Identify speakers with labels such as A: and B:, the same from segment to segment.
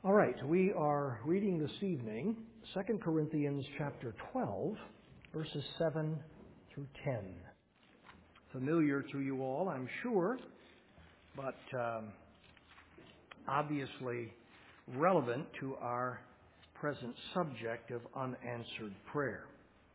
A: All right, we are reading this evening 2 Corinthians chapter 12, verses 7 through 10. Familiar to you all, I'm sure, but obviously relevant to our present subject of unanswered prayer.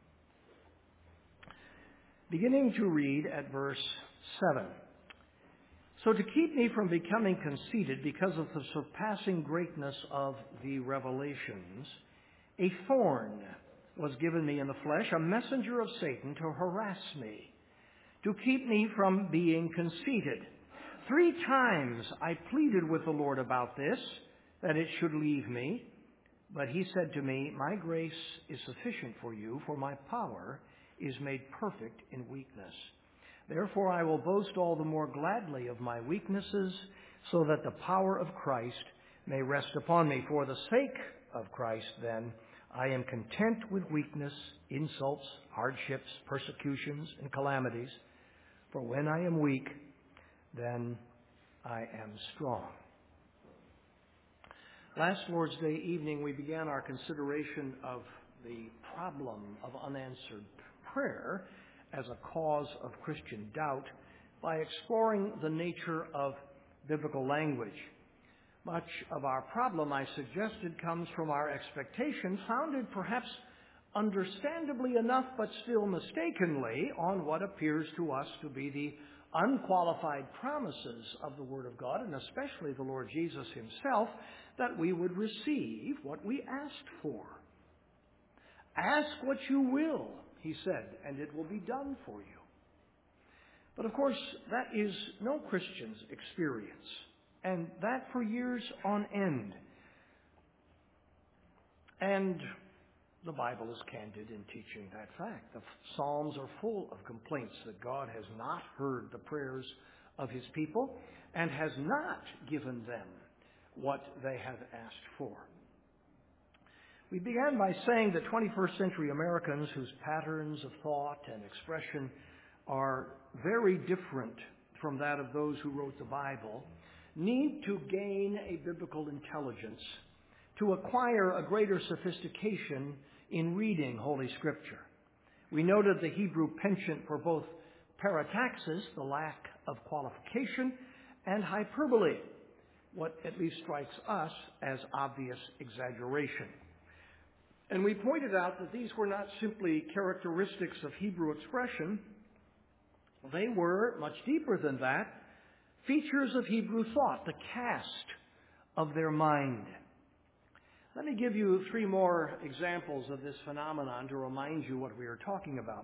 A: Beginning to read at verse 7. So to keep me from becoming conceited because of the surpassing greatness of the revelations, a thorn was given me in the flesh, a messenger of Satan to harass me, to keep me from being conceited. 3 times I pleaded with the Lord about this, that it should leave me. But he said to me, my grace is sufficient for you, for my power is made perfect in weakness. Therefore I will boast all the more gladly of my weaknesses, so that the power of Christ may rest upon me. For the sake of Christ, then, I am content with weakness, insults, hardships, persecutions, and calamities. For when I am weak, then I am strong. Last Lord's Day evening, we began our consideration of the problem of unanswered prayer as a cause of Christian doubt by exploring the nature of biblical language. Much of our problem, I suggested, comes from our expectations, founded perhaps understandably enough, but still mistakenly, on what appears to us to be the unqualified promises of the Word of God, and especially the Lord Jesus himself, that we would receive what we asked for. Ask what you will, he said, and it will be done for you. But of course, that is no Christian's experience, and that for years on end. And the Bible is candid in teaching that fact. The Psalms are full of complaints that God has not heard the prayers of his people and has not given them what they have asked for. We began by saying that 21st century Americans, whose patterns of thought and expression are very different from that of those who wrote the Bible, need to gain a biblical intelligence to acquire a greater sophistication in reading Holy Scripture. We noted the Hebrew penchant for both parataxis, the lack of qualification, and hyperbole, what at least strikes us as obvious exaggeration. And we pointed out that these were not simply characteristics of Hebrew expression. They were, much deeper than that, features of Hebrew thought, the cast of their mind. Let me give you 3 more examples of this phenomenon to remind you what we are talking about.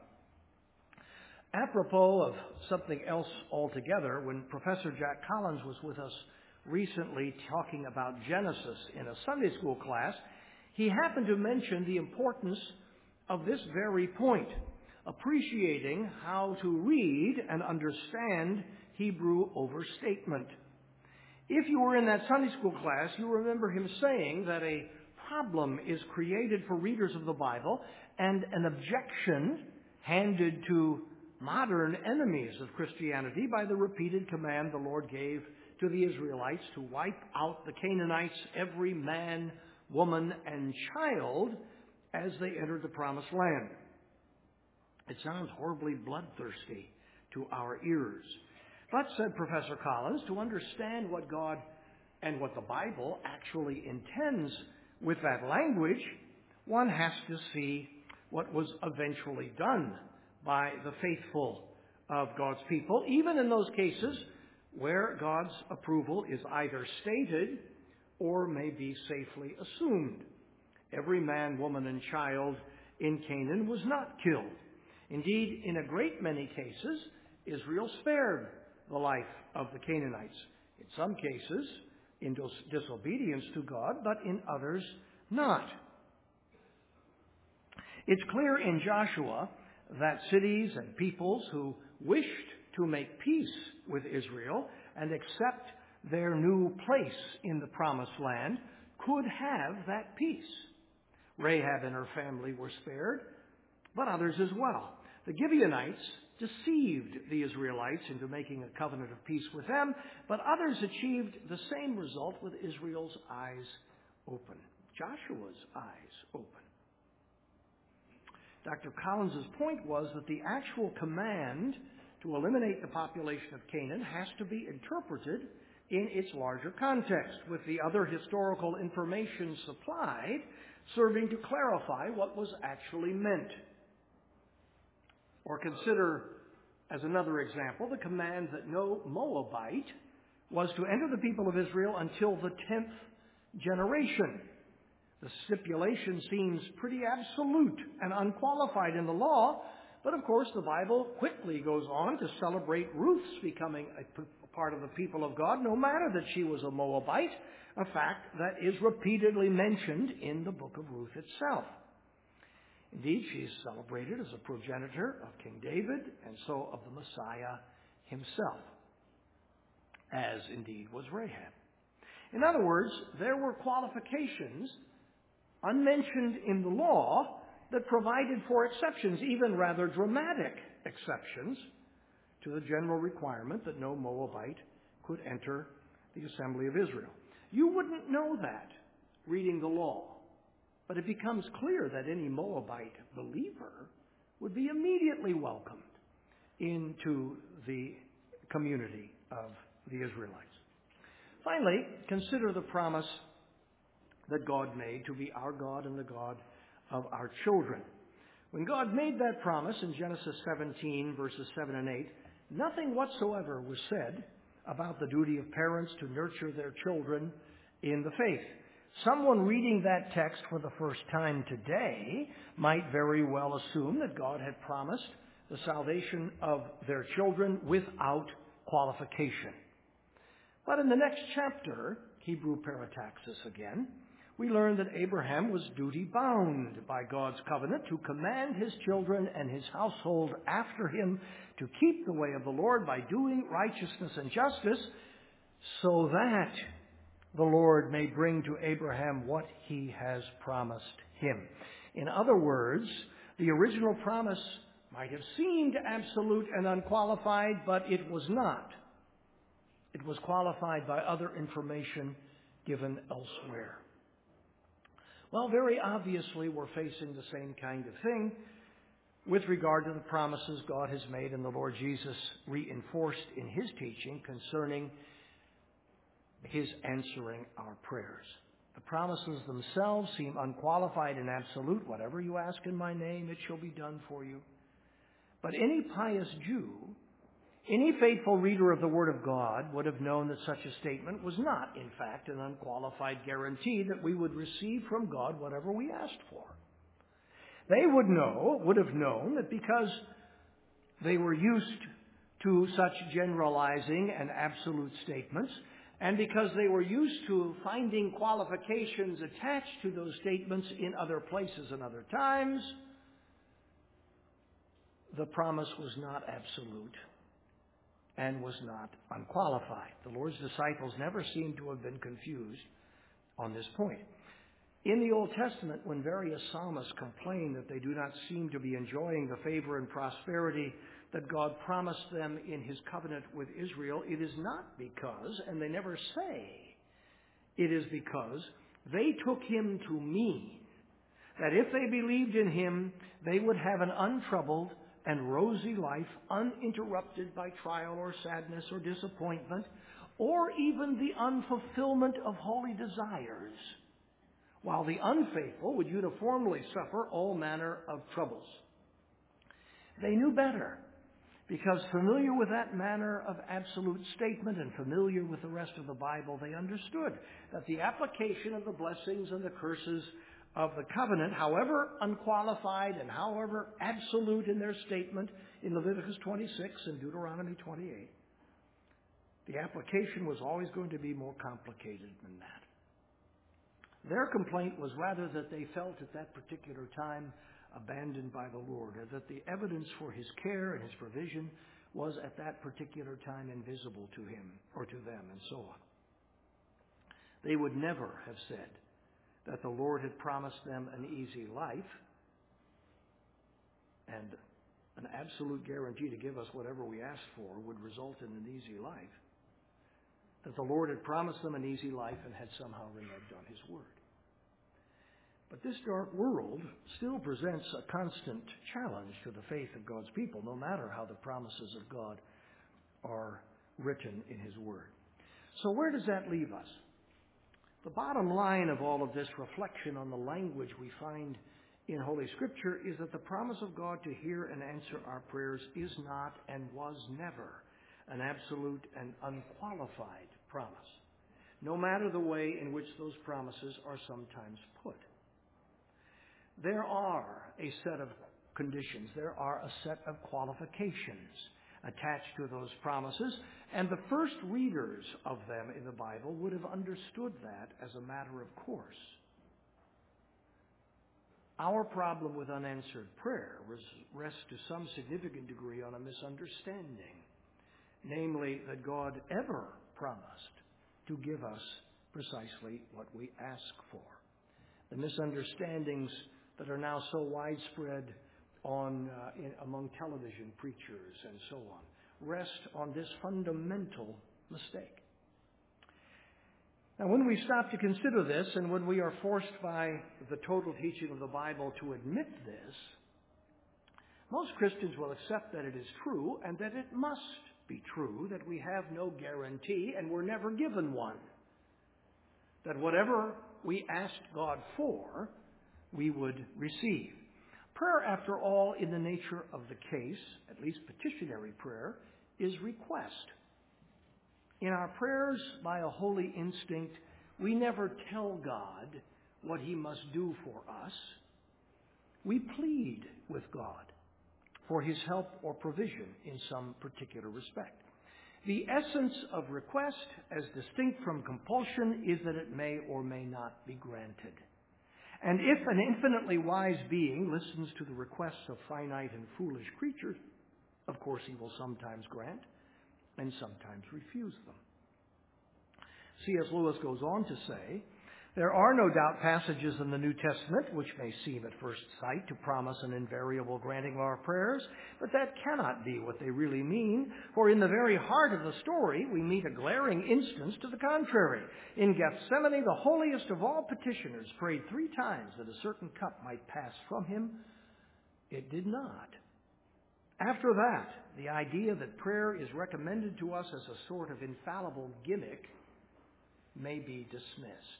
A: Apropos of something else altogether, when Professor Jack Collins was with us recently talking about Genesis in a Sunday school class, he happened to mention the importance of this very point, appreciating how to read and understand Hebrew overstatement. If you were in that Sunday school class, you remember him saying that a problem is created for readers of the Bible and an objection handed to modern enemies of Christianity by the repeated command the Lord gave to the Israelites to wipe out the Canaanites, every man, woman, and child, as they entered the promised land. It sounds horribly bloodthirsty to our ears. But, said Professor Collins, to understand what God and what the Bible actually intends with that language, one has to see what was eventually done by the faithful of God's people, even in those cases where God's approval is either stated or may be safely assumed. Every man, woman, and child in Canaan was not killed. Indeed, in a great many cases, Israel spared the life of the Canaanites. In some cases, in disobedience to God, but in others, not. It's clear in Joshua that cities and peoples who wished to make peace with Israel and accept their new place in the promised land could have that peace. Rahab and her family were spared, but others as well. The Gibeonites deceived the Israelites into making a covenant of peace with them, but others achieved the same result with Israel's eyes open. Joshua's eyes open. Dr. Collins's point was that the actual command to eliminate the population of Canaan has to be interpreted in its larger context, with the other historical information supplied serving to clarify what was actually meant. Or consider, as another example, the command that no Moabite was to enter the people of Israel until the 10th generation. The stipulation seems pretty absolute and unqualified in the law, but of course the Bible quickly goes on to celebrate Ruth's becoming a part of the people of God, no matter that she was a Moabite, a fact that is repeatedly mentioned in the book of Ruth itself. Indeed, she is celebrated as a progenitor of King David and so of the Messiah himself, as indeed was Rahab. In other words, there were qualifications unmentioned in the law that provided for exceptions, even rather dramatic exceptions, to the general requirement that no Moabite could enter the assembly of Israel. You wouldn't know that reading the law, but it becomes clear that any Moabite believer would be immediately welcomed into the community of the Israelites. Finally, consider the promise that God made to be our God and the God of our children. When God made that promise in Genesis 17, verses 7 and 8, nothing whatsoever was said about the duty of parents to nurture their children in the faith. Someone reading that text for the first time today might very well assume that God had promised the salvation of their children without qualification. But in the next chapter, Hebrew parataxis again, we learn that Abraham was duty-bound by God's covenant to command his children and his household after him to keep the way of the Lord by doing righteousness and justice, so that the Lord may bring to Abraham what he has promised him. In other words, the original promise might have seemed absolute and unqualified, but it was not. It was qualified by other information given elsewhere. Well, very obviously, we're facing the same kind of thing with regard to the promises God has made and the Lord Jesus reinforced in his teaching concerning his answering our prayers. The promises themselves seem unqualified and absolute. Whatever you ask in my name, it shall be done for you. But any pious Jew, any faithful reader of the Word of God would have known that such a statement was not, in fact, an unqualified guarantee that we would receive from God whatever we asked for. They would have known that because they were used to such generalizing and absolute statements, and because they were used to finding qualifications attached to those statements in other places and other times, the promise was not absolute and was not unqualified. The Lord's disciples never seem to have been confused on this point. In the Old Testament, when various psalmists complain that they do not seem to be enjoying the favor and prosperity that God promised them in his covenant with Israel, it is not because, and they never say, it is because they took him to mean that if they believed in him, they would have an untroubled and rosy life, uninterrupted by trial or sadness or disappointment, or even the unfulfillment of holy desires, while the unfaithful would uniformly suffer all manner of troubles. They knew better, because familiar with that manner of absolute statement and familiar with the rest of the Bible, they understood that the application of the blessings and the curses of the covenant, however unqualified and however absolute in their statement in Leviticus 26 and Deuteronomy 28, the application was always going to be more complicated than that. Their complaint was rather that they felt at that particular time abandoned by the Lord, or that the evidence for his care and his provision was at that particular time invisible to him or to them, and so on. They would never have said that the Lord had promised them an easy life and an absolute guarantee to give us whatever we asked for would result in an easy life. That the Lord had promised them an easy life and had somehow reneged on his word. But this dark world still presents a constant challenge to the faith of God's people, no matter how the promises of God are written in His Word. So where does that leave us? The bottom line of all of this reflection on the language we find in Holy Scripture is that the promise of God to hear and answer our prayers is not and was never an absolute and unqualified promise, no matter the way in which those promises are sometimes put. There are a set of conditions, there are a set of qualifications attached to those promises, and the first readers of them in the Bible would have understood that as a matter of course. Our problem with unanswered prayer rests to some significant degree on a misunderstanding, namely that God ever promised to give us precisely what we ask for. The misunderstandings that are now so widespread among television preachers and so on rest on this fundamental mistake. Now, when we stop to consider this, and when we are forced by the total teaching of the Bible to admit this, most Christians will accept that it is true and that it must be true that we have no guarantee and were never given one. That whatever we asked God for, we would receive. Prayer, after all, in the nature of the case, at least petitionary prayer, is request. In our prayers, by a holy instinct, we never tell God what He must do for us. We plead with God for His help or provision in some particular respect. The essence of request, as distinct from compulsion, is that it may or may not be granted. And if an infinitely wise being listens to the requests of finite and foolish creatures, of course He will sometimes grant and sometimes refuse them. C.S. Lewis goes on to say, there are no doubt passages in the New Testament which may seem at first sight to promise an invariable granting of our prayers, but that cannot be what they really mean, for in the very heart of the story we meet a glaring instance to the contrary. In Gethsemane, the holiest of all petitioners prayed 3 times that a certain cup might pass from him. It did not. After that, the idea that prayer is recommended to us as a sort of infallible gimmick may be dismissed.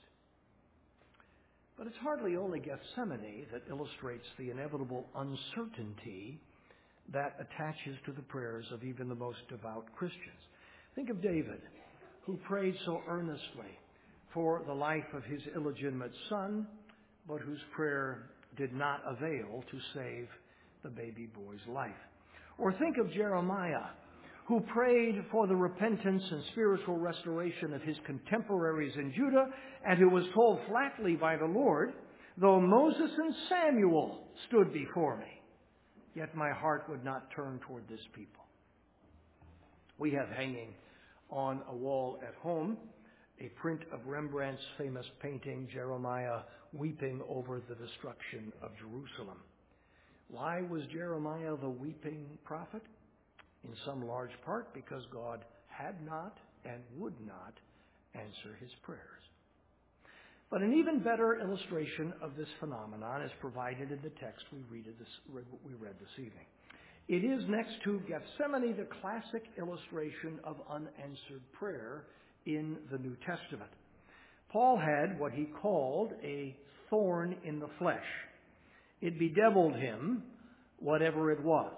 A: But it's hardly only Gethsemane that illustrates the inevitable uncertainty that attaches to the prayers of even the most devout Christians. Think of David, who prayed so earnestly for the life of his illegitimate son, but whose prayer did not avail to save the baby boy's life. Or think of Jeremiah, who prayed for the repentance and spiritual restoration of his contemporaries in Judah, and who was told flatly by the Lord, though Moses and Samuel stood before me, yet my heart would not turn toward this people. We have hanging on a wall at home a print of Rembrandt's famous painting, Jeremiah Weeping Over the Destruction of Jerusalem. Why was Jeremiah the weeping prophet? In some large part because God had not and would not answer his prayers. But an even better illustration of this phenomenon is provided in the text we read this evening. It is, next to Gethsemane, the classic illustration of unanswered prayer in the New Testament. Paul had what he called a thorn in the flesh. It bedeviled him, whatever it was.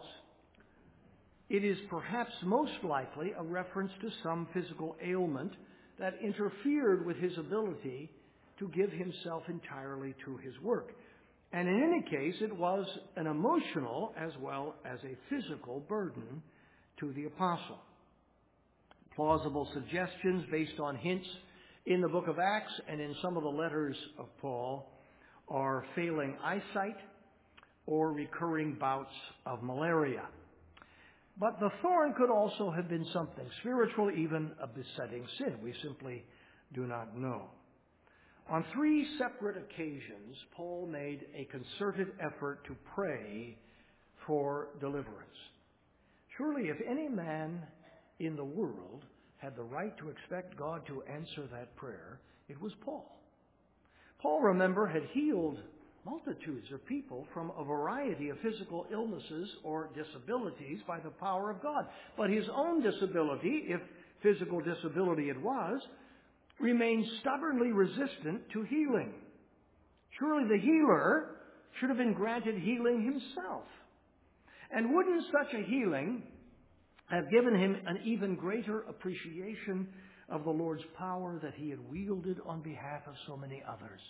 A: It is perhaps most likely a reference to some physical ailment that interfered with his ability to give himself entirely to his work. And in any case, it was an emotional as well as a physical burden to the apostle. Plausible suggestions based on hints in the book of Acts and in some of the letters of Paul are failing eyesight or recurring bouts of malaria. But the thorn could also have been something spiritual, even a besetting sin. We simply do not know. On 3 separate occasions, Paul made a concerted effort to pray for deliverance. Surely, if any man in the world had the right to expect God to answer that prayer, it was Paul. Paul, remember, had healed multitudes of people from a variety of physical illnesses or disabilities by the power of God. But his own disability, if physical disability it was, remained stubbornly resistant to healing. Surely the healer should have been granted healing himself. And wouldn't such a healing have given him an even greater appreciation of the Lord's power that he had wielded on behalf of so many others?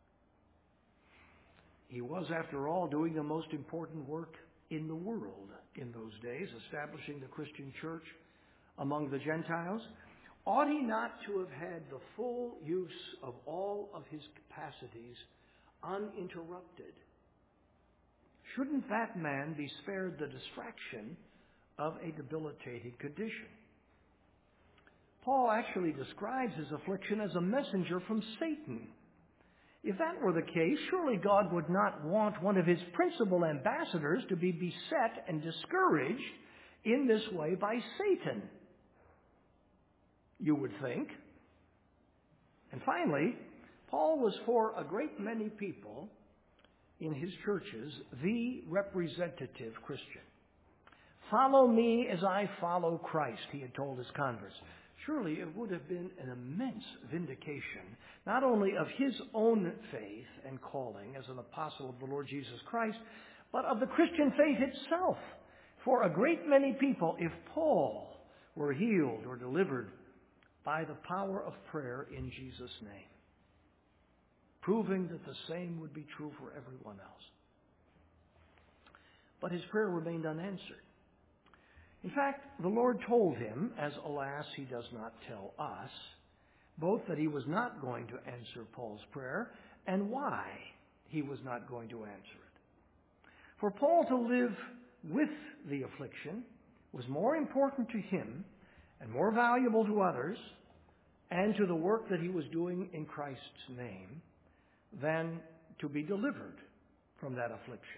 A: He was, after all, doing the most important work in the world in those days, establishing the Christian church among the Gentiles. Ought he not to have had the full use of all of his capacities uninterrupted? Shouldn't that man be spared the distraction of a debilitating condition? Paul actually describes his affliction as a messenger from Satan. If that were the case, surely God would not want one of his principal ambassadors to be beset and discouraged in this way by Satan, you would think. And finally, Paul was for a great many people in his churches the representative Christian. Follow me as I follow Christ, he had told his converts. Surely it would have been an immense vindication, not only of his own faith and calling as an apostle of the Lord Jesus Christ, but of the Christian faith itself for a great many people if Paul were healed or delivered by the power of prayer in Jesus' name, proving that the same would be true for everyone else. But his prayer remained unanswered. In fact, the Lord told him, as alas he does not tell us, both that he was not going to answer Paul's prayer and why he was not going to answer it. For Paul to live with the affliction was more important to him and more valuable to others and to the work that he was doing in Christ's name than to be delivered from that affliction.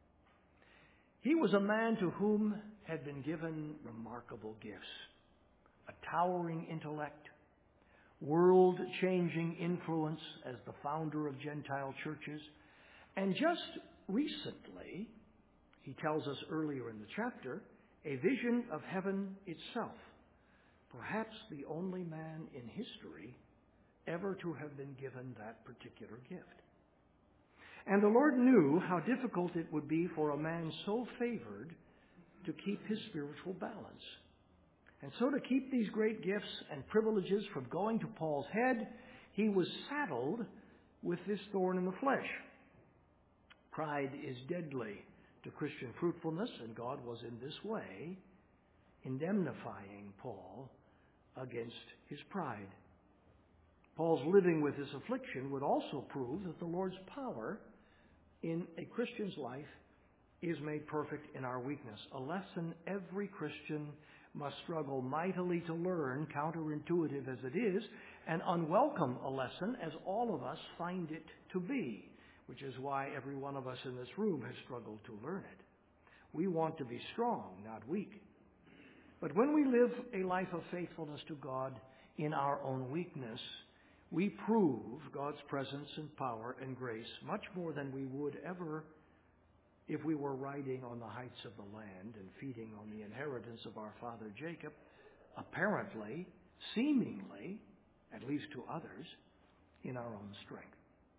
A: He was a man to whom had been given remarkable gifts, a towering intellect, world-changing influence as the founder of Gentile churches, and just recently, he tells us earlier in the chapter, a vision of heaven itself, perhaps the only man in history ever to have been given that particular gift. And the Lord knew how difficult it would be for a man so favored to keep his spiritual balance. And so to keep these great gifts and privileges from going to Paul's head, he was saddled with this thorn in the flesh. Pride is deadly to Christian fruitfulness, and God was in this way indemnifying Paul against his pride. Paul's living with this affliction would also prove that the Lord's power in a Christian's life is made perfect in our weakness, a lesson every Christian must struggle mightily to learn, counterintuitive as it is, and unwelcome a lesson as all of us find it to be, which is why every one of us in this room has struggled to learn it. We want to be strong, not weak. But when we live a life of faithfulness to God in our own weakness, we prove God's presence and power and grace much more than we would ever if we were riding on the heights of the land and feeding on the inheritance of our father Jacob, apparently, seemingly, at least to others, in our own strength.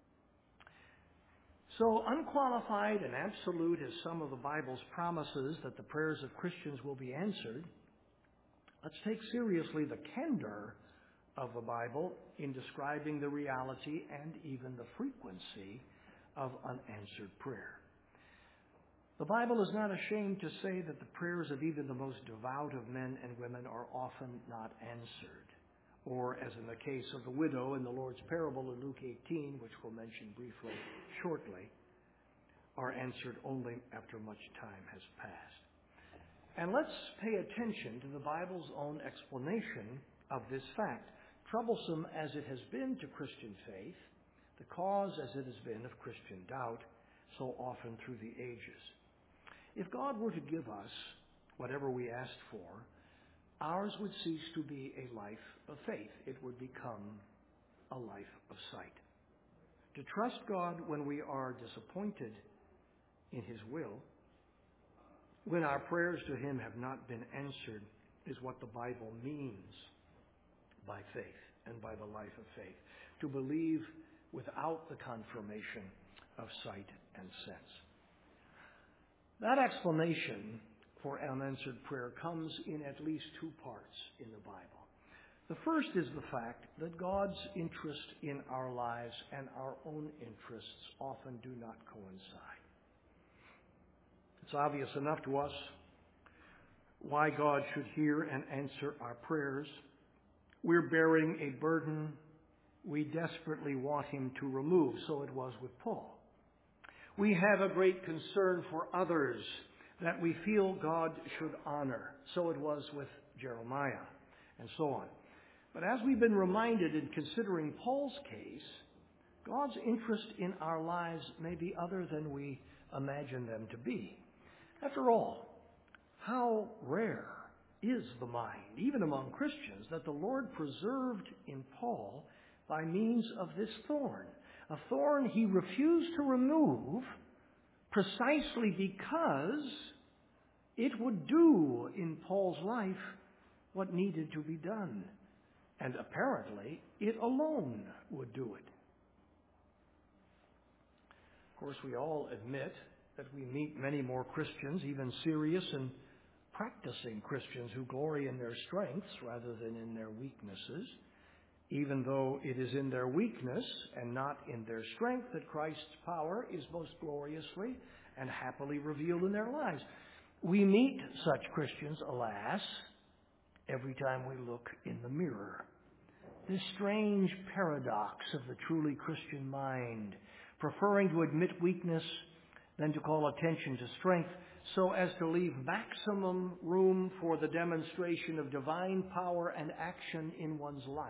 A: So unqualified and absolute as some of the Bible's promises that the prayers of Christians will be answered, let's take seriously the candor of the Bible in describing the reality and even the frequency of unanswered prayer. The Bible is not ashamed to say that the prayers of even the most devout of men and women are often not answered, or as in the case of the widow in the Lord's parable in Luke 18, which we'll mention briefly shortly, are answered only after much time has passed. And let's pay attention to the Bible's own explanation of this fact. Troublesome as it has been to Christian faith, the cause as it has been of Christian doubt so often through the ages. If God were to give us whatever we asked for, ours would cease to be a life of faith. It would become a life of sight. To trust God when we are disappointed in His will, when our prayers to Him have not been answered, is what the Bible means by faith and by the life of faith. To believe without the confirmation of sight and sense. That explanation for unanswered prayer comes in at least two parts in the Bible. The first is the fact that God's interest in our lives and our own interests often do not coincide. It's obvious enough to us why God should hear and answer our prayers. We're bearing a burden we desperately want Him to remove. So it was with Paul. We have a great concern for others that we feel God should honor. So it was with Jeremiah, and so on. But as we've been reminded in considering Paul's case, God's interest in our lives may be other than we imagine them to be. After all, how rare is the mind, even among Christians, that the Lord preserved in Paul by means of this thorn, a thorn he refused to remove precisely because it would do in Paul's life what needed to be done. And apparently, it alone would do it. Of course, we all admit that we meet many more Christians, even serious and practicing Christians, who glory in their strengths rather than in their weaknesses, even though it is in their weakness and not in their strength that Christ's power is most gloriously and happily revealed in their lives. We meet such Christians, alas, every time we look in the mirror. This strange paradox of the truly Christian mind, preferring to admit weakness than to call attention to strength, so as to leave maximum room for the demonstration of divine power and action in one's life,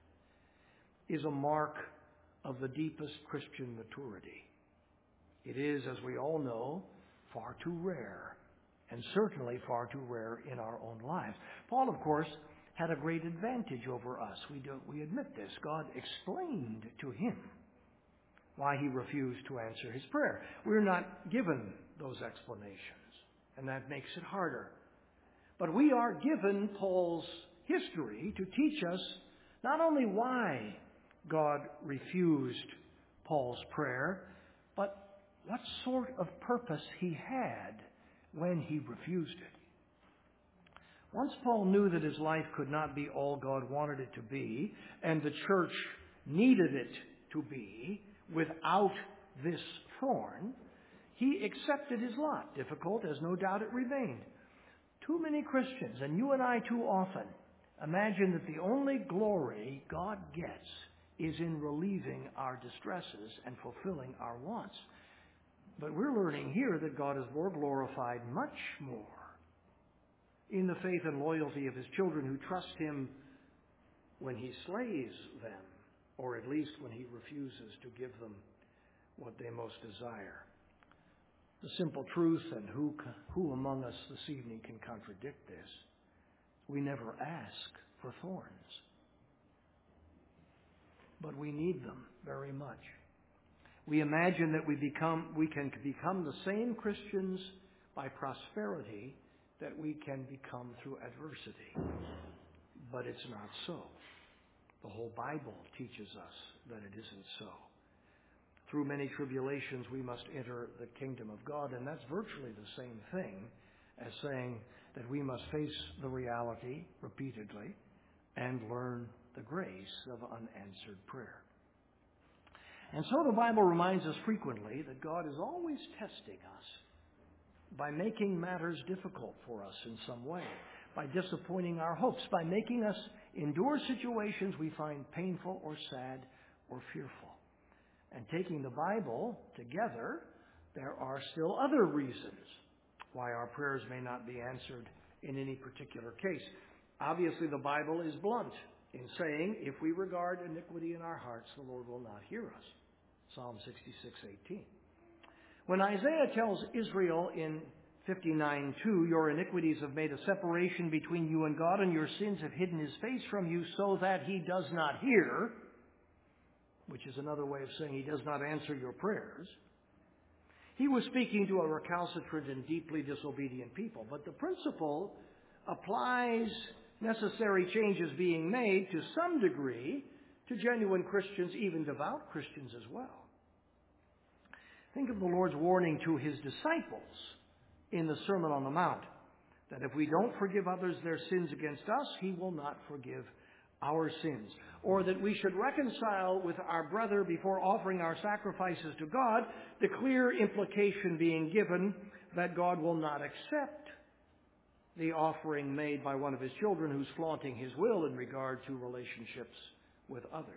A: is a mark of the deepest Christian maturity. It is, as we all know, far too rare, and certainly far too rare in our own lives. Paul, of course, had a great advantage over us. We admit this. God explained to him why he refused to answer his prayer. We're not given those explanations, and that makes it harder. But we are given Paul's history to teach us not only why God refused Paul's prayer, but what sort of purpose he had when he refused it. Once Paul knew that his life could not be all God wanted it to be, and the church needed it to be, without this thorn, he accepted his lot, difficult as no doubt it remained. Too many Christians, and you and I too often, imagine that the only glory God gets is in relieving our distresses and fulfilling our wants. But we're learning here that God is more glorified, much more, in the faith and loyalty of his children who trust him when he slays them, or at least when he refuses to give them what they most desire. The simple truth, and who among us this evening can contradict this? We never ask for thorns, but we need them very much. We imagine that we can become the same Christians by prosperity that we can become through adversity. But it's not so. The whole Bible teaches us that it isn't so. Through many tribulations we must enter the kingdom of God, and that's virtually the same thing as saying that we must face the reality repeatedly and learn the grace of unanswered prayer. And so the Bible reminds us frequently that God is always testing us by making matters difficult for us in some way, by disappointing our hopes, by making us endure situations we find painful or sad or fearful. And taking the Bible together, there are still other reasons why our prayers may not be answered in any particular case. Obviously, the Bible is blunt in saying, if we regard iniquity in our hearts, the Lord will not hear us. Psalm 66:18. When Isaiah tells Israel in 59:2, your iniquities have made a separation between you and God, and your sins have hidden his face from you so that he does not hear, which is another way of saying He does not answer your prayers. He was speaking to a recalcitrant and deeply disobedient people, but the principle applies, necessary changes being made to some degree to genuine Christians, even devout Christians as well. Think of the Lord's warning to His disciples in the Sermon on the Mount, that if we don't forgive others their sins against us, He will not forgive our sins. Or that we should reconcile with our brother before offering our sacrifices to God, the clear implication being given that God will not accept the offering made by one of His children who's flaunting His will in regard to relationships with others.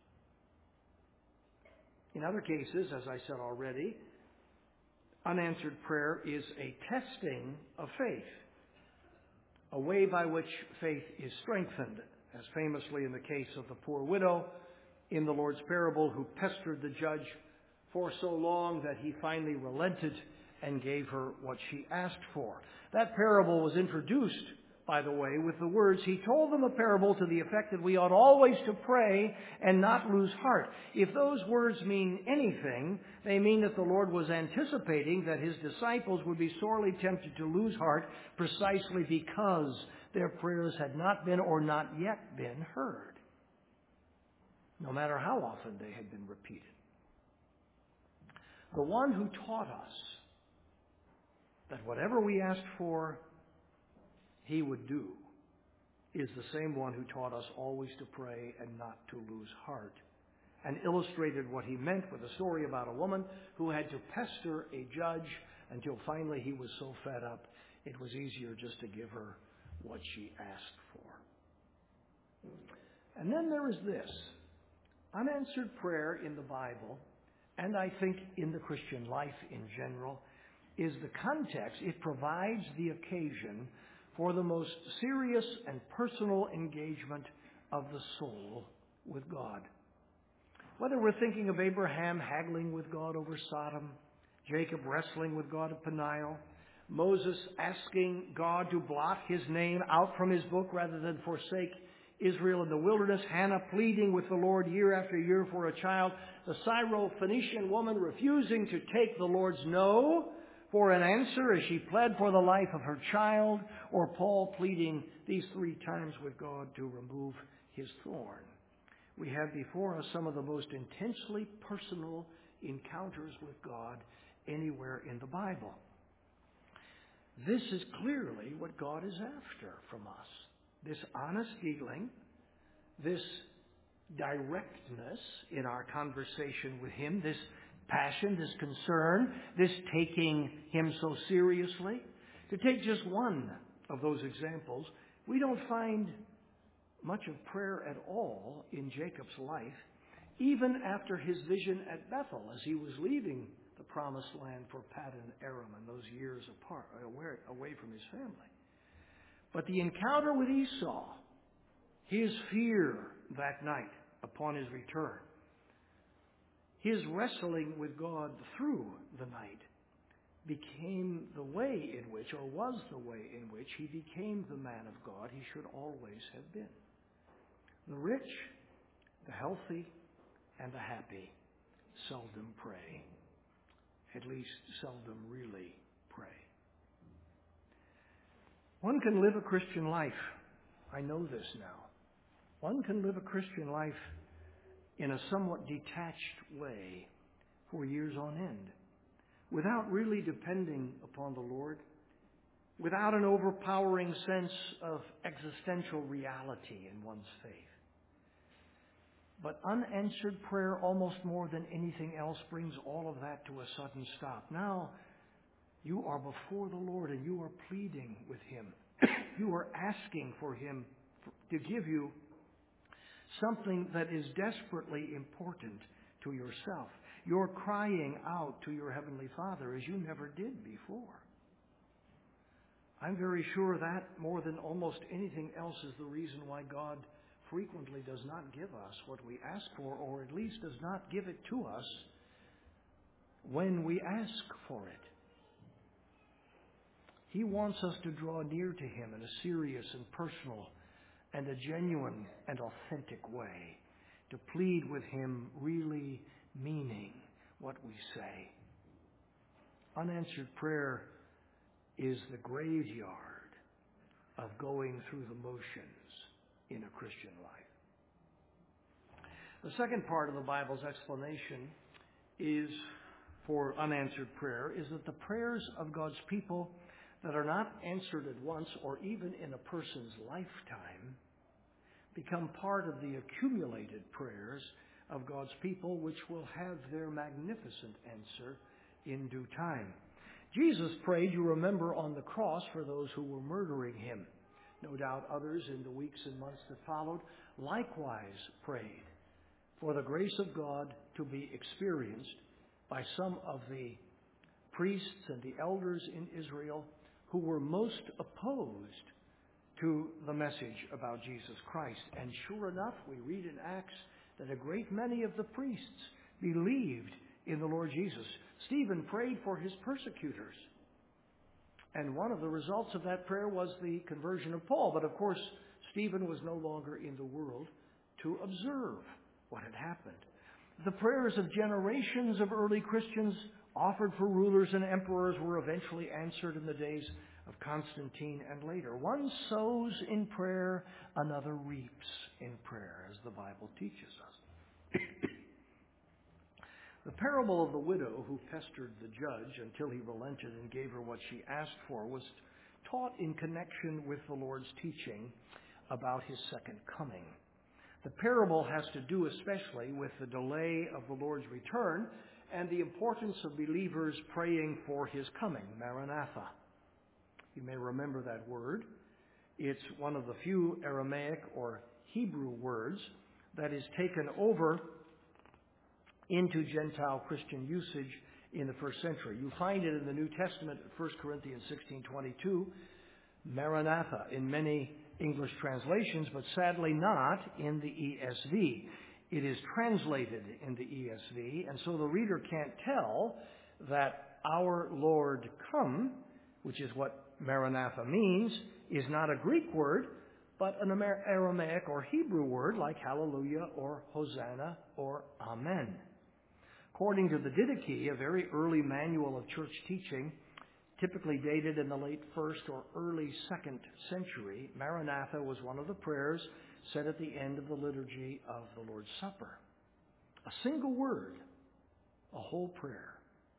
A: In other cases, as I said already, unanswered prayer is a testing of faith, a way by which faith is strengthened, as famously in the case of the poor widow in the Lord's parable, who pestered the judge for so long that he finally relented and gave her what she asked for. That parable was introduced, by the way, with the words, He told them a parable to the effect that we ought always to pray and not lose heart. If those words mean anything, they mean that the Lord was anticipating that His disciples would be sorely tempted to lose heart precisely because their prayers had not been or not yet been heard, no matter how often they had been repeated. The one who taught us that whatever we asked for, He would do, is the same one who taught us always to pray and not to lose heart, and illustrated what He meant with a story about a woman who had to pester a judge until finally he was so fed up it was easier just to give her what she asked for. And then there is this. Unanswered prayer in the Bible, and I think in the Christian life in general, is the context. It provides the occasion for the most serious and personal engagement of the soul with God. Whether we're thinking of Abraham haggling with God over Sodom, Jacob wrestling with God at Peniel, Moses asking God to blot his name out from his book rather than forsake Israel in the wilderness, Hannah pleading with the Lord year after year for a child, the Syro-Phoenician woman refusing to take the Lord's no for an answer as she pled for the life of her child, or Paul pleading these 3 times with God to remove his thorn. We have before us some of the most intensely personal encounters with God anywhere in the Bible. This is clearly what God is after from us. This honest dealing, this directness in our conversation with Him, this passion, this concern, this taking Him so seriously. To take just one of those examples, we don't find much of prayer at all in Jacob's life, even after his vision at Bethel as he was leaving the promised land for Paddan Aram and those years apart, away from his family. But the encounter with Esau, his fear that night upon his return, his wrestling with God through the night became the way in which, or was the way in which, he became the man of God he should always have been. The rich, the healthy, and the happy seldom pray. At least seldom really pray. One can live a Christian life. I know this now. One can live a Christian life in a somewhat detached way for years on end, without really depending upon the Lord, without an overpowering sense of existential reality in one's faith. But unanswered prayer, almost more than anything else, brings all of that to a sudden stop. Now, you are before the Lord and you are pleading with Him. You are asking for Him to give you something that is desperately important to yourself. You're crying out to your Heavenly Father as you never did before. I'm very sure that, more than almost anything else, is the reason why God frequently does not give us what we ask for, or at least does not give it to us when we ask for it. He wants us to draw near to Him in a serious and personal and a genuine and authentic way, to plead with Him, really meaning what we say. Unanswered prayer is the graveyard of going through the motions in a Christian life. The second part of the Bible's explanation is for unanswered prayer is that the prayers of God's people that are not answered at once or even in a person's lifetime become part of the accumulated prayers of God's people, which will have their magnificent answer in due time. Jesus prayed, you remember, on the cross for those who were murdering Him. No doubt others in the weeks and months that followed likewise prayed for the grace of God to be experienced by some of the priests and the elders in Israel who were most opposed to the message about Jesus Christ. And sure enough, we read in Acts that a great many of the priests believed in the Lord Jesus. Stephen prayed for his persecutors. And one of the results of that prayer was the conversion of Paul. But of course, Stephen was no longer in the world to observe what had happened. The prayers of generations of early Christians offered for rulers and emperors were eventually answered in the days of Constantine and later. One sows in prayer, another reaps in prayer, as the Bible teaches us. The parable of the widow who pestered the judge until he relented and gave her what she asked for was taught in connection with the Lord's teaching about His second coming. The parable has to do especially with the delay of the Lord's return and the importance of believers praying for His coming, Maranatha. You may remember that word. It's one of the few Aramaic or Hebrew words that is taken over into Gentile Christian usage in the first century. You find it in the New Testament, 1 Corinthians 16:22, Maranatha, in many English translations, but sadly not in the ESV. It is translated in the ESV, and so the reader can't tell that our Lord come, which is what Maranatha means, is not a Greek word, but an Aramaic or Hebrew word like hallelujah or Hosanna or Amen. According to the Didache, a very early manual of church teaching, typically dated in the late 1st or early 2nd century, Maranatha was one of the prayers said at the end of the liturgy of the Lord's Supper. A single word, a whole prayer.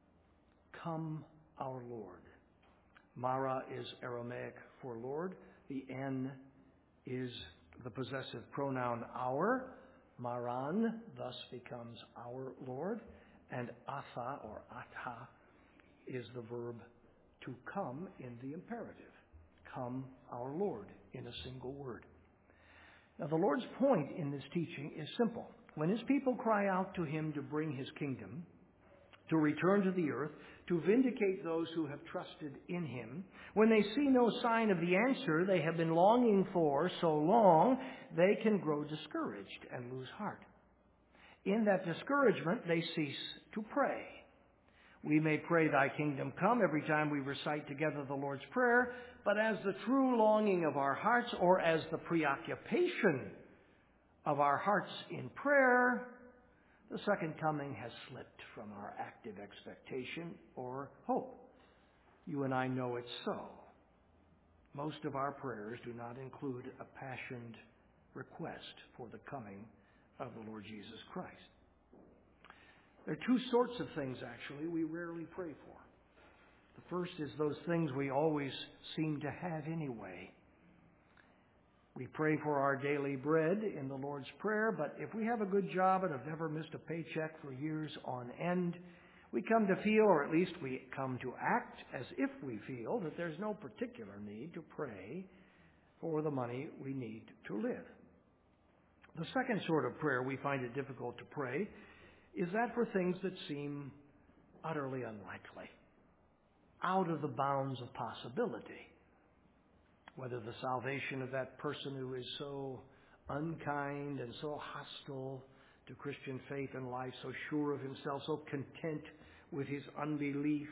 A: Come, our Lord. Mara is Aramaic for Lord. The N is the possessive pronoun our. Maran thus becomes our Lord. And atha or atha is the verb to come in the imperative. Come, our Lord, in a single word. Now, the Lord's point in this teaching is simple. When His people cry out to Him to bring His kingdom, to return to the earth, to vindicate those who have trusted in Him, when they see no sign of the answer they have been longing for so long, they can grow discouraged and lose heart. In that discouragement, they cease to pray. We may pray, Thy kingdom come, every time we recite together the Lord's Prayer, but as the true longing of our hearts or as the preoccupation of our hearts in prayer, the second coming has slipped from our active expectation or hope. You and I know it's so. Most of our prayers do not include a passionate request for the coming of the Lord Jesus Christ. There are two sorts of things, actually, we rarely pray for. The first is those things we always seem to have anyway. We pray for our daily bread in the Lord's Prayer, but if we have a good job and have never missed a paycheck for years on end, we come to feel, or at least we come to act as if we feel, that there's no particular need to pray for the money we need to live. The second sort of prayer we find it difficult to pray is that for things that seem utterly unlikely, out of the bounds of possibility. Whether the salvation of that person who is so unkind and so hostile to Christian faith and life, so sure of himself, so content with his unbelief,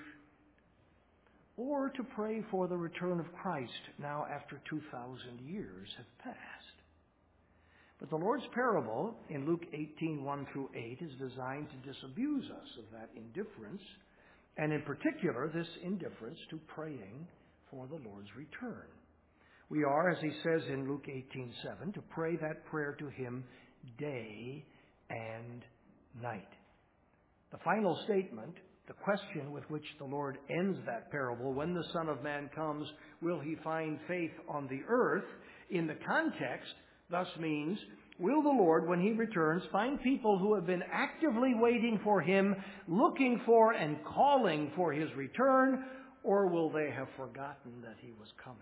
A: or to pray for the return of Christ now after 2,000 years have passed. But the Lord's parable in Luke 18:1 through 8 is designed to disabuse us of that indifference, and in particular, this indifference to praying for the Lord's return. We are, as he says in Luke 18:7, to pray that prayer to him day and night. The final statement, the question with which the Lord ends that parable, when the Son of Man comes, will he find faith on the earth? In the context, thus means, will the Lord, when he returns, find people who have been actively waiting for him, looking for and calling for his return, or will they have forgotten that he was coming?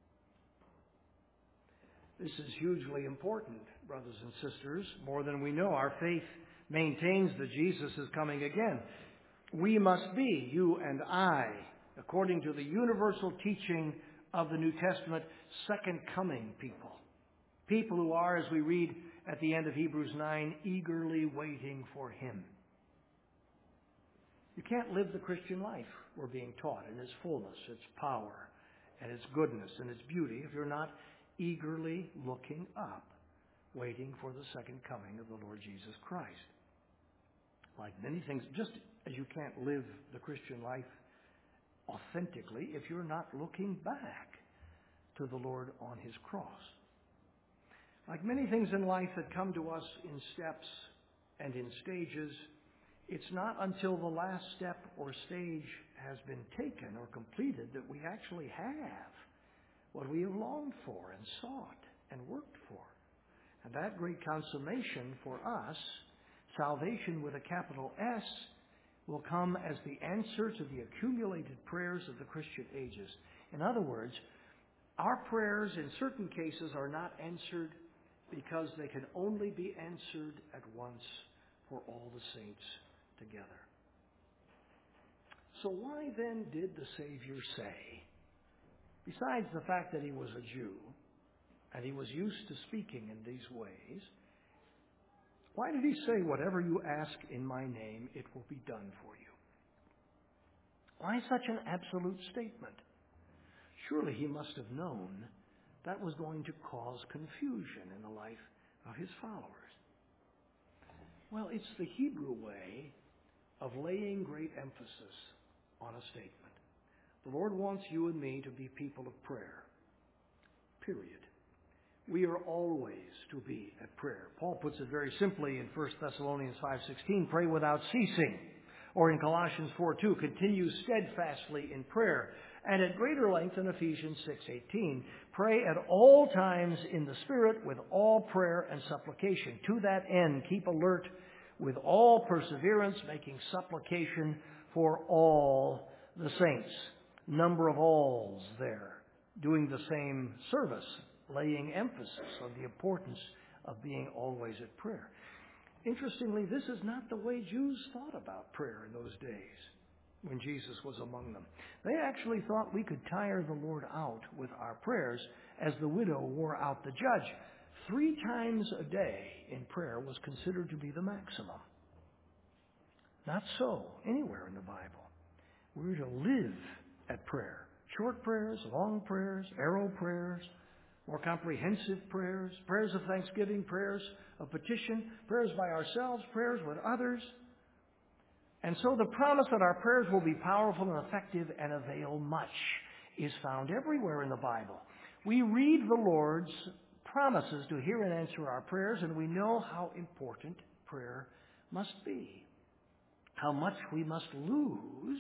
A: This is hugely important, brothers and sisters. More than we know, our faith maintains that Jesus is coming again. We must be, you and I, according to the universal teaching of the New Testament, second coming people. People who are, as we read at the end of Hebrews 9, eagerly waiting for him. You can't live the Christian life we're being taught in its fullness, its power, and its goodness and its beauty if you're not eagerly looking up, waiting for the second coming of the Lord Jesus Christ. Like many things, just as you can't live the Christian life authentically if you're not looking back to the Lord on his cross. Like many things in life that come to us in steps and in stages, it's not until the last step or stage has been taken or completed that we actually have what we have longed for and sought and worked for. And that great consummation for us, salvation with a capital S, will come as the answer to the accumulated prayers of the Christian ages. In other words, our prayers in certain cases are not answered because they can only be answered at once for all the saints together. So why then did the Savior say, besides the fact that he was a Jew and he was used to speaking in these ways, why did he say, whatever you ask in my name, it will be done for you? Why such an absolute statement? Surely he must have known that was going to cause confusion in the life of his followers. Well, it's the Hebrew way of laying great emphasis on a statement. The Lord wants you and me to be people of prayer. Period. We are always to be at prayer. Paul puts it very simply in 1 Thessalonians 5:16, pray without ceasing. Or in Colossians 4:2, continue steadfastly in prayer. And at greater length in Ephesians 6:18, pray at all times in the Spirit with all prayer and supplication. To that end, keep alert with all perseverance, making supplication for all the saints. Number of alls there, doing the same service, laying emphasis on the importance of being always at prayer. Interestingly, this is not the way Jews thought about prayer in those days when Jesus was among them. They actually thought we could tire the Lord out with our prayers as the widow wore out the judge. 3 times a day in prayer was considered to be the maximum. Not so anywhere in the Bible. We're to live at prayer. Short prayers, long prayers, arrow prayers, more comprehensive prayers, prayers of thanksgiving, prayers of petition, prayers by ourselves, prayers with others. And so the promise that our prayers will be powerful and effective and avail much is found everywhere in the Bible. We read the Lord's promises to hear and answer our prayers, and we know how important prayer must be, how much we must lose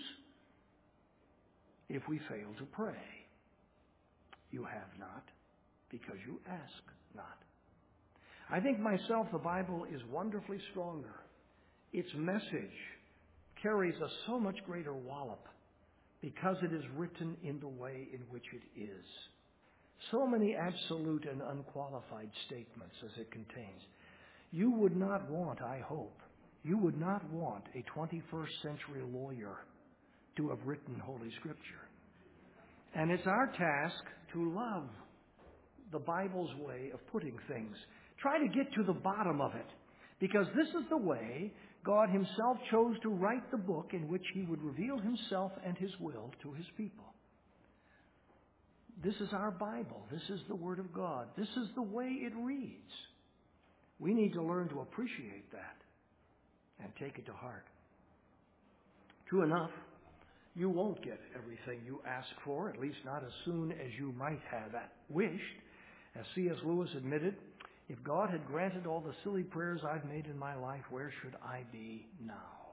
A: if we fail to pray. You have not, because you ask not. I think myself the Bible is wonderfully stronger. Its message carries a so much greater wallop because it is written in the way in which it is. So many absolute and unqualified statements as it contains. You would not want, I hope, you would not want a 21st century lawyer to have written Holy Scripture. And it's our task to love the Bible's way of putting things. Try to get to the bottom of it, because this is the way God himself chose to write the book in which he would reveal himself and his will to his people. This is our Bible. This is the Word of God. This is the way it reads. We need to learn to appreciate that and take it to heart. True enough, you won't get everything you ask for, at least not as soon as you might have wished. As C.S. Lewis admitted, if God had granted all the silly prayers I've made in my life, where should I be now?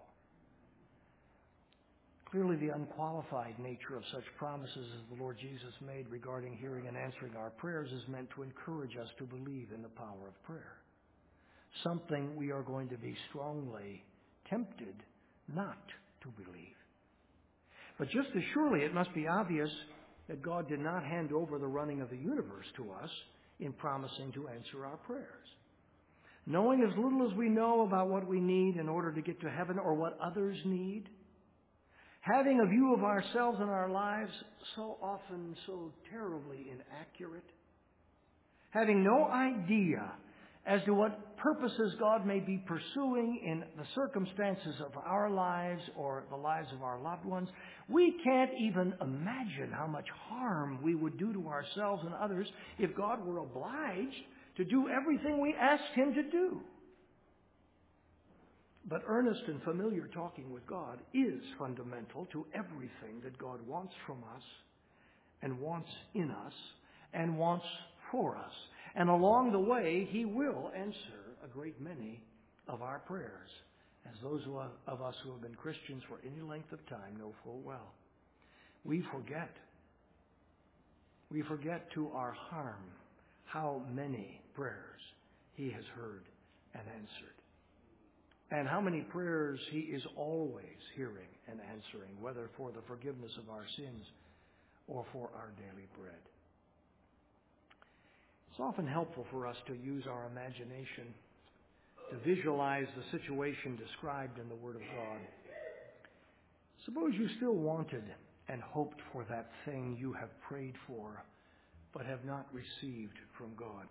A: Clearly, the unqualified nature of such promises as the Lord Jesus made regarding hearing and answering our prayers is meant to encourage us to believe in the power of prayer. Something we are going to be strongly tempted not to believe. But just as surely it must be obvious that God did not hand over the running of the universe to us in promising to answer our prayers. Knowing as little as we know about what we need in order to get to heaven or what others need, having a view of ourselves and our lives so often so terribly inaccurate, having no idea as to what purposes God may be pursuing in the circumstances of our lives or the lives of our loved ones, we can't even imagine how much harm we would do to ourselves and others if God were obliged to do everything we asked Him to do. But earnest and familiar talking with God is fundamental to everything that God wants from us and wants in us and wants for us. And along the way, He will answer a great many of our prayers, as those of us who have been Christians for any length of time know full well. We forget to our harm how many prayers He has heard and answered. And how many prayers He is always hearing and answering, whether for the forgiveness of our sins or for our daily bread. It's often helpful for us to use our imagination to visualize the situation described in the Word of God. Suppose you still wanted and hoped for that thing you have prayed for, but have not received from God.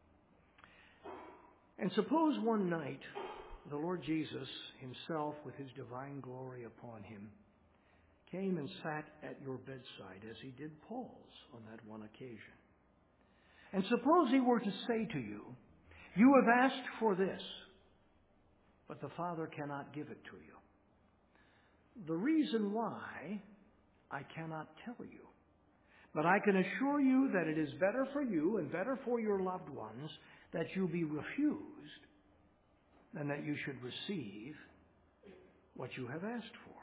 A: And suppose one night the Lord Jesus Himself, with His divine glory upon Him, came and sat at your bedside as He did Paul's on that one occasion. And suppose He were to say to you, "You have asked for this, but the Father cannot give it to you. The reason why, I cannot tell you. But I can assure you that it is better for you and better for your loved ones that you be refused than that you should receive what you have asked for."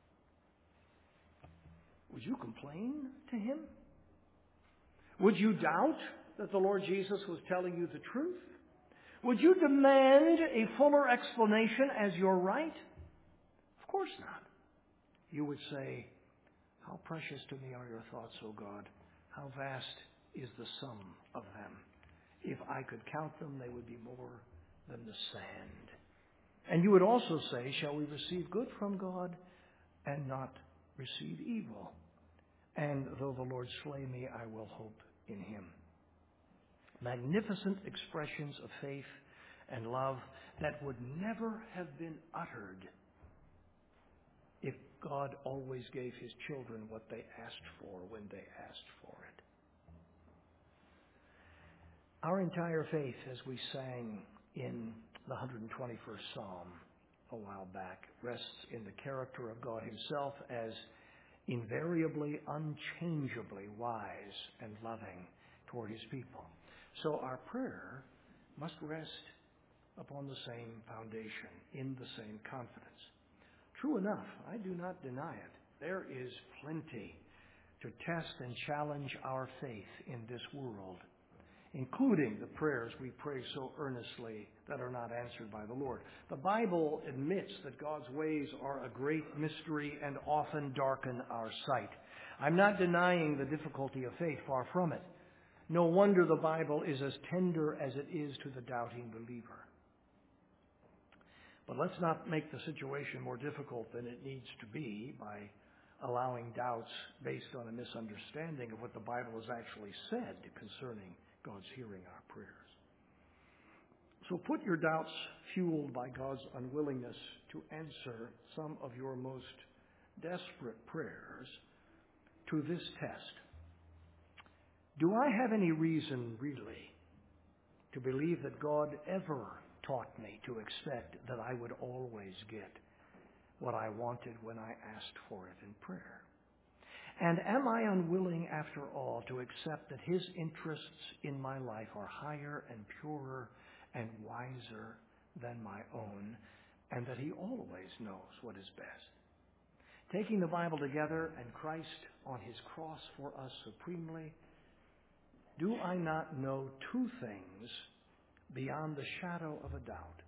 A: Would you complain to Him? Would you doubt that the Lord Jesus was telling you the truth? Would you demand a fuller explanation as your right? Of course not. You would say, "How precious to me are your thoughts, O God. How vast is the sum of them. If I could count them, they would be more than the sand." And you would also say, "Shall we receive good from God and not receive evil? And though the Lord slay me, I will hope in Him." Magnificent expressions of faith and love that would never have been uttered if God always gave His children what they asked for when they asked for it. Our entire faith, as we sang in the 121st Psalm a while back, rests in the character of God Himself as invariably, unchangeably wise and loving toward His people. So our prayer must rest upon the same foundation, in the same confidence. True enough, I do not deny it. There is plenty to test and challenge our faith in this world, including the prayers we pray so earnestly that are not answered by the Lord. The Bible admits that God's ways are a great mystery and often darken our sight. I'm not denying the difficulty of faith, far from it. No wonder the Bible is as tender as it is to the doubting believer. But let's not make the situation more difficult than it needs to be by allowing doubts based on a misunderstanding of what the Bible has actually said concerning God's hearing our prayers. So put your doubts, fueled by God's unwillingness to answer some of your most desperate prayers, to this test. Do I have any reason, really, to believe that God ever taught me to expect that I would always get what I wanted when I asked for it in prayer? And am I unwilling, after all, to accept that His interests in my life are higher and purer and wiser than my own, and that He always knows what is best? Taking the Bible together and Christ on His cross for us supremely, do I not know two things beyond the shadow of a doubt?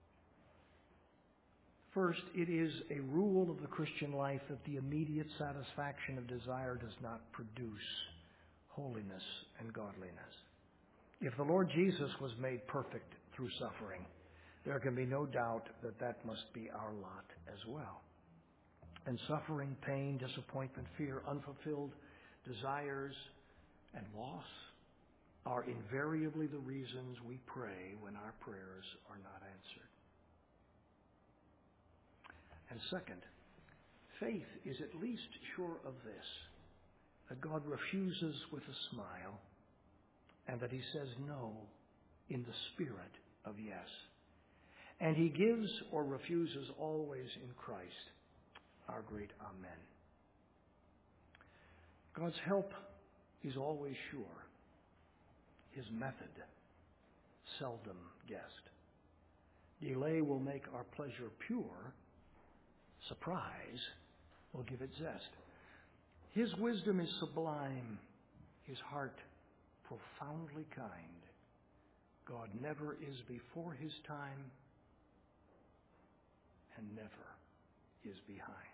A: First, it is a rule of the Christian life that the immediate satisfaction of desire does not produce holiness and godliness. If the Lord Jesus was made perfect through suffering, there can be no doubt that that must be our lot as well. And suffering, pain, disappointment, fear, unfulfilled desires, and loss are invariably the reasons we pray when our prayers are not answered. And second, faith is at least sure of this, that God refuses with a smile, and that He says no in the spirit of yes. And He gives or refuses always in Christ, our great Amen. God's help is always sure. His method seldom guessed. Delay will make our pleasure pure. Surprise will give it zest. His wisdom is sublime. His heart profoundly kind. God never is before His time and never is behind.